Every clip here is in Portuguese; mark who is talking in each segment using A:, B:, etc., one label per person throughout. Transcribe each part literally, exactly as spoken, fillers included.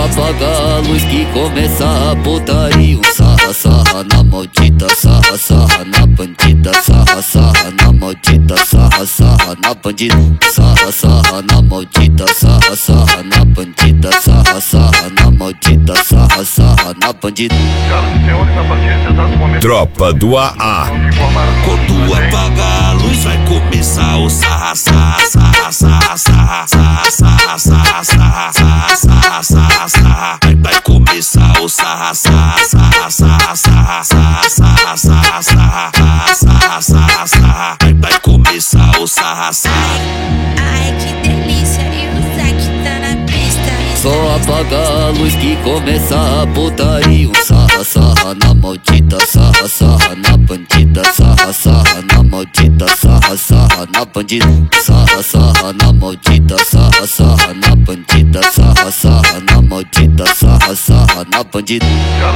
A: apaga a luz que começa a putaria. Sarra, sarra na maldita, sarra, sarra na bandida. Sarra, sarra na maldita, sarra, sarra na bandida. Sarra, sarra na maldita, sarra, sarra na bandida. Sarra, sarra na maldita, sarra, sarra na bandida.
B: Tropa do A A.
C: Quando apagar a luz vai começar o sarra, sarra, sarra, sarra, sarra, sarra, sarra, sarra, sarra, sarra, sarra, sarra. Vai, vai começar o sarra, sarra, sarra, sarra, sarra, sarra, sarra, sarra, sarra, sarra, sarra, sarra. Vai, vai começar o sarra, sarra.
D: Ai, que delícia, e o Zack tá na pista.
A: Só apaga a luz que começa a putaria. Sarra, sarra na maldita, sarra, sarra na bandida. Sarra, sarra na maldita, sarra, sarra na bandida. Sarra, sarra na maldita, sarra, sarra na bandida. Sarra, sarra na maldita, sarra, sarra na bandida.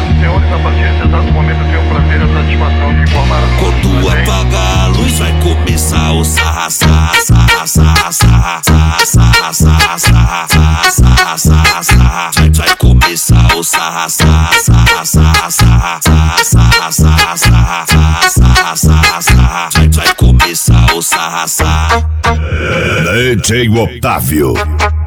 C: Quando apagar a luz vai começar o sarra, sarra, sarra, sarra, sarra, sarra, sarra, sarra, sarra, sarra, sarra, sarra. Vai, vai começar o sarra, sarra, sarra, sarra, sarra, sarra, sarra, sarra, sarra, sarra, sarra. Vai, vai começar o sarra, sarra.
B: D J Otávio.